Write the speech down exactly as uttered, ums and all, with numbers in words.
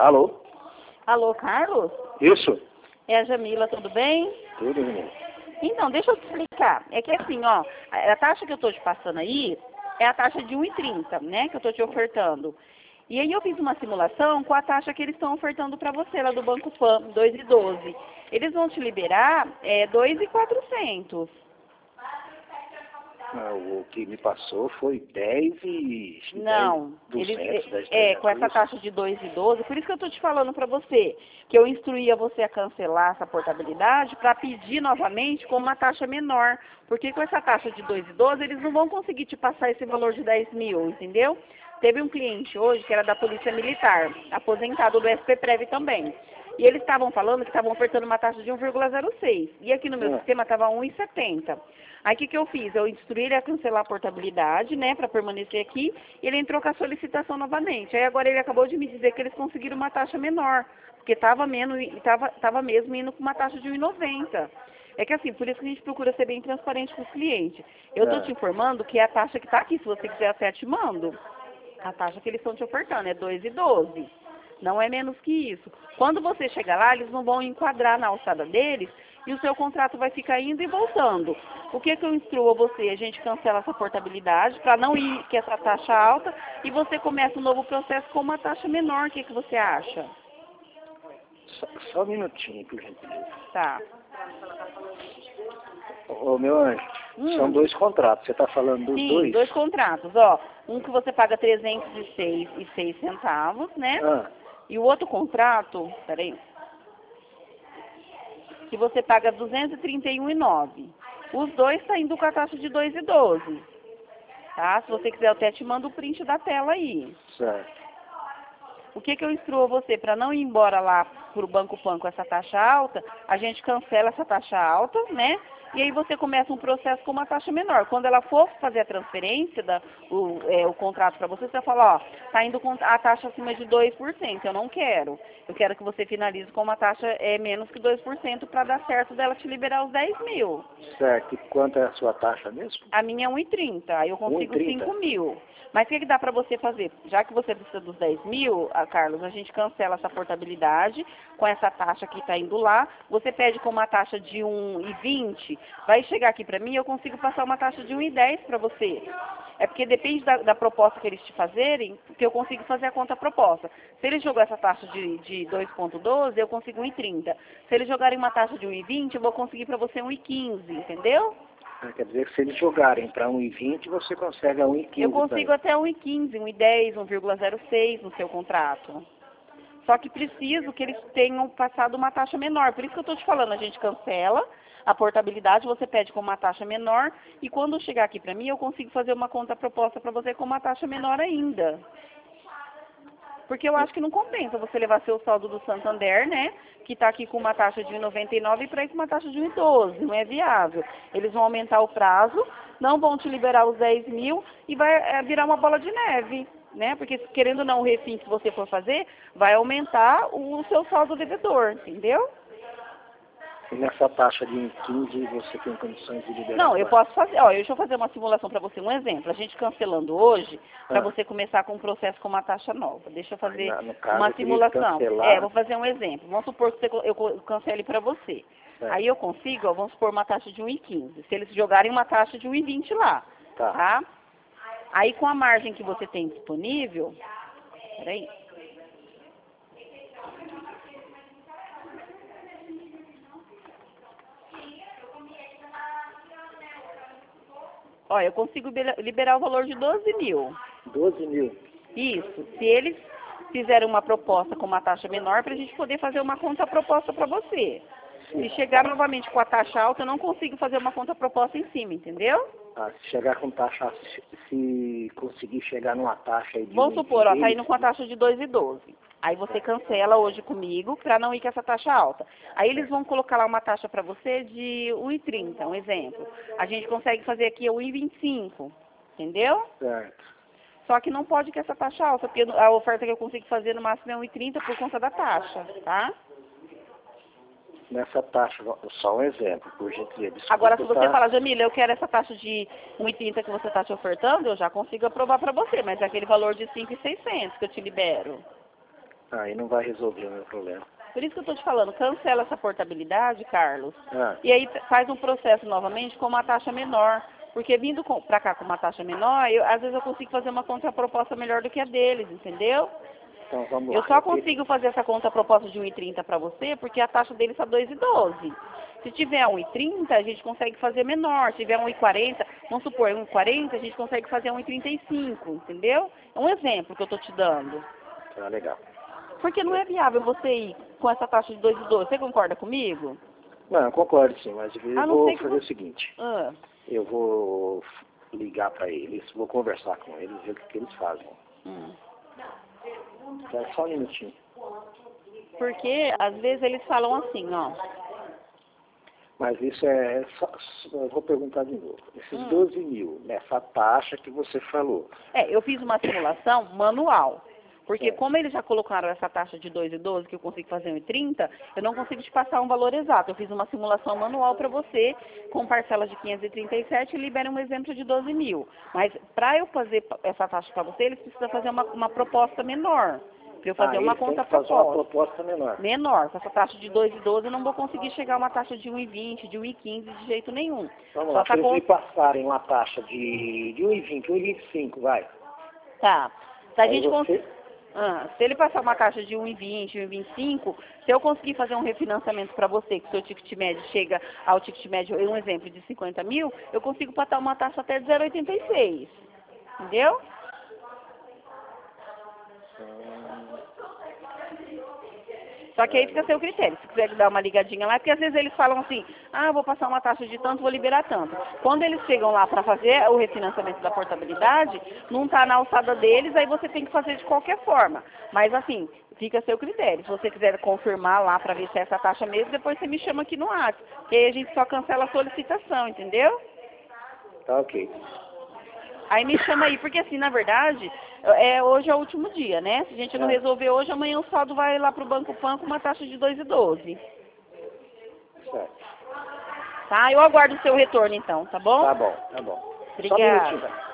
Alô? Alô, Carlos? Isso? É a Jamila, tudo bem? Tudo, menino. Então, deixa eu te explicar. É que assim, ó, a taxa que eu tô te passando aí é a taxa de um e trinta, né, que eu tô te ofertando. E aí eu fiz uma simulação com a taxa que eles estão ofertando para você lá do Banco Pan, dois e doze. Eles vão te liberar é, dois e quatrocentos. Ah, o que me passou foi dez e... Não, dez, eles, duzentos, dez, é, com essa trezentos. taxa de dois e doze, por isso que eu estou te falando para você, que eu instruía você a cancelar essa portabilidade para pedir novamente com uma taxa menor, porque com essa taxa de dois e doze eles não vão conseguir te passar esse valor de dez mil, entendeu? Teve um cliente hoje que era da Polícia Militar, aposentado do S P Prev também. E eles estavam falando que estavam ofertando uma taxa de um vírgula zero seis. E aqui no meu Ah. sistema estava um e setenta. Aí o que, que eu fiz? Eu instruí ele a cancelar a portabilidade, né, para permanecer aqui, e ele entrou com a solicitação novamente. Aí agora ele acabou de me dizer que eles conseguiram uma taxa menor, porque estava menos, tava, tava mesmo indo com uma taxa de um e noventa. É que assim, por isso que a gente procura ser bem transparente com os clientes. Eu estou Ah. te informando que é a taxa que está aqui, se você quiser até te mando. A taxa que eles estão te ofertando é dois e doze. Não é menos que isso. Quando você chegar lá, eles não vão enquadrar na alçada deles e o seu contrato vai ficar indo e voltando. O que que eu instruo a você? A gente cancela essa portabilidade para não ir com essa taxa alta e você começa um novo processo com uma taxa menor. O que que você acha? Só, só um minutinho, por gentileza. Tá. Ô, meu anjo, Hum. são dois contratos. Você está falando dos Sim, dois? dois contratos. Ó, um que você paga trezentos e seis e seis centavos, né? Ah. E o outro contrato, peraí, que você paga duzentos e trinta e um e nove. Os dois saindo com a taxa de dois e doze. Tá? Se você quiser, eu até te mando o print da tela aí. Certo. O que que eu instruo a você? Para não ir embora lá pro Banco Pan com essa taxa alta, a gente cancela essa taxa alta, né? E aí você começa um processo com uma taxa menor. Quando ela for fazer a transferência, da, o, é, o contrato para você, você vai falar, ó, tá indo com a taxa acima de dois por cento, eu não quero. Eu quero que você finalize com uma taxa é, menos que dois por cento para dar certo dela te liberar os dez mil. Certo. E quanto é a sua taxa mesmo? A minha é um e trinta, aí eu consigo um e trinta? cinco mil. Mas o que, que dá para você fazer? Já que você precisa dos dez mil, ah, Carlos, a gente cancela essa portabilidade com essa taxa que está indo lá. Você pede com uma taxa de um e vinte, vai chegar aqui para mim, eu consigo passar uma taxa de um e dez para você. É porque depende da, da proposta que eles te fazerem, que eu consigo fazer a conta proposta. Se eles jogarem essa taxa de, de dois vírgula doze, eu consigo um e trinta. Se eles jogarem uma taxa de um e vinte, eu vou conseguir para você um e quinze, entendeu? Ah, quer dizer que se eles jogarem para um e vinte, você consegue a um e quinze. Eu consigo até um e quinze, um e dez, um vírgula zero seis no seu contrato. Só que preciso que eles tenham passado uma taxa menor. Por isso que eu estou te falando, a gente cancela a portabilidade, você pede com uma taxa menor e quando chegar aqui para mim eu consigo fazer uma conta proposta para você com uma taxa menor ainda. Porque eu acho que não compensa você levar seu saldo do Santander, né, que está aqui com uma taxa de um e noventa e nove e para ir com uma taxa de um e doze, não é viável. Eles vão aumentar o prazo, não vão te liberar os dez mil e vai é, virar uma bola de neve, né, porque querendo ou não o refim que você for fazer, vai aumentar o seu saldo devedor, entendeu? E nessa taxa de um e quinze você tem condições de liberar? Não, eu posso fazer, ó, deixa eu fazer uma simulação para você, um exemplo. A gente cancelando hoje, para Ah. você começar com um processo com uma taxa nova. Deixa eu fazer Na- no caso, uma eu teria que simulação. cancelar. É, vou fazer um exemplo. Vamos supor que você, eu cancele para você. É. Aí eu consigo, ó, vamos supor uma taxa de um e quinze. Se eles jogarem uma taxa de um e vinte lá, Tá. tá? Aí com a margem que você tem disponível, peraí. Ó, eu consigo liberar o valor de doze mil. doze mil. Isso, se eles fizerem uma proposta com uma taxa menor, para a gente poder fazer uma conta proposta para você. Se chegar novamente com a taxa alta, eu não consigo fazer uma conta proposta em cima, entendeu? Ah, se chegar com taxa, se, se conseguir chegar numa taxa aí de Vamos um supor, ó, tá deles, indo com a taxa de dois e doze. Aí você cancela hoje comigo para não ir com essa taxa alta. Aí eles vão colocar lá uma taxa para você de um e trinta, um exemplo. A gente consegue fazer aqui um e vinte e cinco, entendeu? certo. Só que não pode com essa taxa alta, porque a oferta que eu consigo fazer no máximo é um e trinta por conta da taxa, tá? Nessa taxa, só um exemplo, por gentileza. Desculpa, Agora, se você tá... falar, Jamila, eu quero essa taxa de um e trinta que você está te ofertando, eu já consigo aprovar para você, mas é aquele valor de cinco mil e seiscentos que eu te libero. Aí não vai resolver o meu problema. Por isso que eu estou te falando, cancela essa portabilidade, Carlos, Ah, e aí faz um processo novamente com uma taxa menor. Porque vindo para cá com uma taxa menor, eu, às vezes eu consigo fazer uma contraproposta melhor do que a deles, entendeu? então vamos lá. Eu só Eu queria- consigo fazer essa contraproposta de um e trinta para você, porque a taxa deles está dois e doze. Se tiver um e trinta, a gente consegue fazer menor. Se tiver um e quarenta, vamos supor, um e quarenta, a gente consegue fazer um e trinta e cinco, entendeu? É um exemplo que eu estou te dando. Tá legal. Porque não é viável você ir com essa taxa de dois e doze. Você concorda comigo? Não, eu concordo sim, mas eu A não vou ser que fazer você- o seguinte. Ah, Eu vou ligar para eles, vou conversar com eles, ver o que, que eles fazem. hum. Tá, só um minutinho. Porque às vezes eles falam assim, ó. Mas isso é, só, eu vou perguntar de novo. Esses Hum. doze mil, nessa taxa que você falou. É, eu fiz uma simulação manual. Porque É. como eles já colocaram essa taxa de dois e doze, que eu consigo fazer um e trinta, eu não consigo te passar um valor exato. Eu fiz uma simulação manual para você, com parcelas de quinhentos e trinta e sete, e libera um exemplo de doze mil. Mas para eu fazer essa taxa para você, eles precisam fazer uma, uma proposta menor. Para eu fazer Ah, uma eles têm conta que fazer uma proposta. proposta menor. Menor. Com essa taxa de dois e doze, eu não vou conseguir chegar a uma taxa de um e vinte, de um e quinze, de jeito nenhum. Vamos Só lá, tá se eles com... me passarem uma taxa de, de um e vinte, um e vinte e cinco, vai. Tá. Se a Aí gente você... conseguir... Ah, se ele passar uma taxa de um e vinte, um e vinte e cinco, se eu conseguir fazer um refinanciamento para você, que o seu ticket médio chega ao ticket médio, um exemplo de cinquenta mil, eu consigo pagar uma taxa até de zero vírgula oitenta e seis. Entendeu? Só que aí fica a seu critério. Se quiser dar uma ligadinha lá, porque às vezes eles falam assim, ah, vou passar uma taxa de tanto, vou liberar tanto. Quando eles chegam lá para fazer o refinanciamento da portabilidade, não está na alçada deles, aí você tem que fazer de qualquer forma. Mas assim, fica a seu critério. Se você quiser confirmar lá para ver se é essa taxa mesmo, depois você me chama aqui no WhatsApp. Porque aí a gente só cancela a solicitação, entendeu? Tá ok. Aí me chama aí, porque assim, na verdade, é, hoje é o último dia, né? Se a gente não É. resolver hoje, amanhã o saldo vai lá pro Banco Pan com uma taxa de dois e doze. Certo. Tá? Eu aguardo o seu retorno então, tá bom? Tá bom, tá bom. Só um Obrigada. minutinho.